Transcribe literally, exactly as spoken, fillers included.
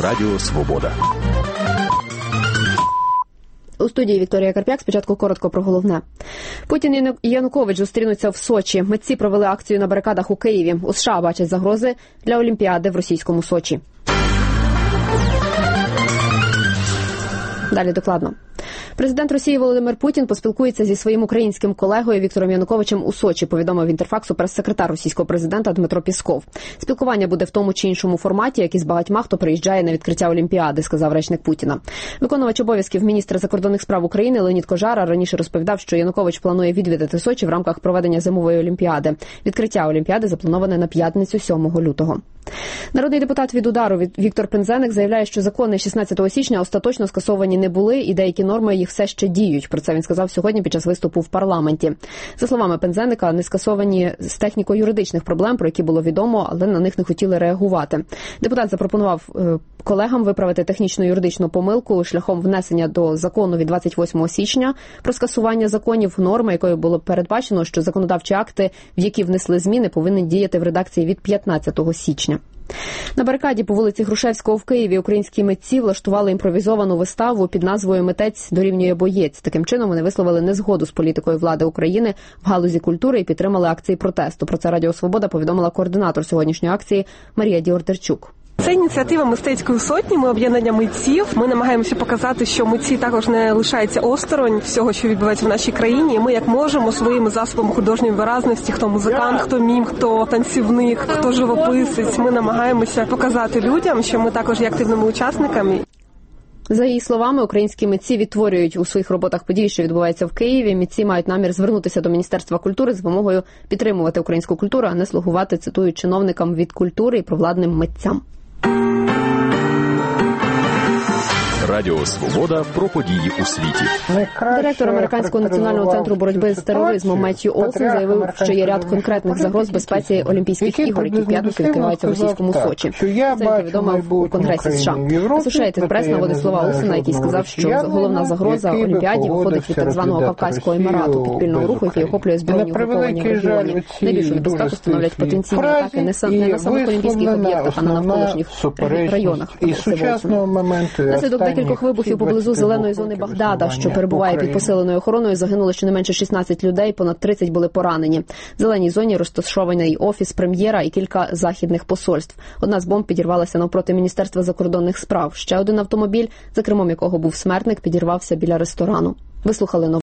Радіо Свобода. У студії Вікторія Карп'як. Спочатку коротко про головне. Путін і Янукович зустрінуться в Сочі. Митці провели акцію на барикадах у Києві. У США бачать загрози для Олімпіади в російському Сочі. Далі докладно. Президент Росії Володимир Путін поспілкується зі своїм українським колегою Віктором Януковичем у Сочі, повідомив Інтерфаксу прес-секретар російського президента Дмитро Пісков. Спілкування буде в тому чи іншому форматі, як і з багатьма, хто приїжджає на відкриття Олімпіади, сказав речник Путіна. Виконувач обов'язків міністра закордонних справ України Леонід Кожара раніше розповідав, що Янукович планує відвідати Сочі в рамках проведення зимової Олімпіади. Відкриття Олімпіади заплановане на п'ятницю сьомого лютого. Народний депутат від «Удару» Віктор Пинзеник заявляє, що закони шістнадцятого січня остаточно скасовані не були і деякі норми їх все ще діють. Про це він сказав сьогодні під час виступу в парламенті. За словами Пинзеника, не скасовані з техніко-юридичних проблем, про які було відомо, але на них не хотіли реагувати. Депутат запропонував колегам виправити технічно-юридичну помилку шляхом внесення до закону від двадцять восьмого січня про скасування законів норми, якою було передбачено, що законодавчі акти, в які внесли зміни, повинні діяти в редакції від п'ятнадцятого січня. На барикаді по вулиці Грушевського в Києві українські митці влаштували імпровізовану виставу під назвою «Митець дорівнює боєць». Таким чином вони висловили незгоду з політикою влади України в галузі культури і підтримали акції протесту. Про це Радіо Свобода повідомила координатор сьогоднішньої акції Марія Діортерчук. Це ініціатива мистецької сотні, ми об'єднання митців. Ми намагаємося показати, що митці також не лишаються осторонь всього, що відбувається в нашій країні. І ми, як можемо, своїми засобами художньої виразності, хто музикант, хто мім, хто танцівник, хто живописець, ми намагаємося показати людям, що ми також є активними учасниками. За її словами, українські митці відтворюють у своїх роботах події, що відбуваються в Києві. Митці мають намір звернутися до Міністерства культури з вимогою підтримувати українську культуру, а не слугувати, цитую, чиновникам від культури і провладним митцям. Радіо Свобода про події у світі. Директор Американського національного центру боротьби з тероризмом Меттью Олсен заявив, що є ряд конкретних загроз безпеці Олімпійських ігор, які в п'ятницю відкриваються в російському Сочі. Це повідомив у Конгресі США. Associated Press наводить слова Олсена, який сказав, що головна загроза Олімпіаді виходить від так званого Кавказького емірату, підпільного руху, який охоплює збройні угруповані в регіоні. Найбільшу небезпеку становлять потенційні атаки не на самих олімпійських об'єктах, а на навколишніх районах. Наслідок декількох вибухів поблизу зеленої зони Багдада, що перебуває під посиленою охороною, загинуло щонайменше шістнадцять людей, понад тридцять були поранені. В зеленій зоні розташований офіс прем'єра і кілька західних посольств. Одна з бомб підірвалася навпроти Міністерства закордонних справ. Ще один автомобіль, за кермом якого був смертник, підірвався біля ресторану. Вислухали новини.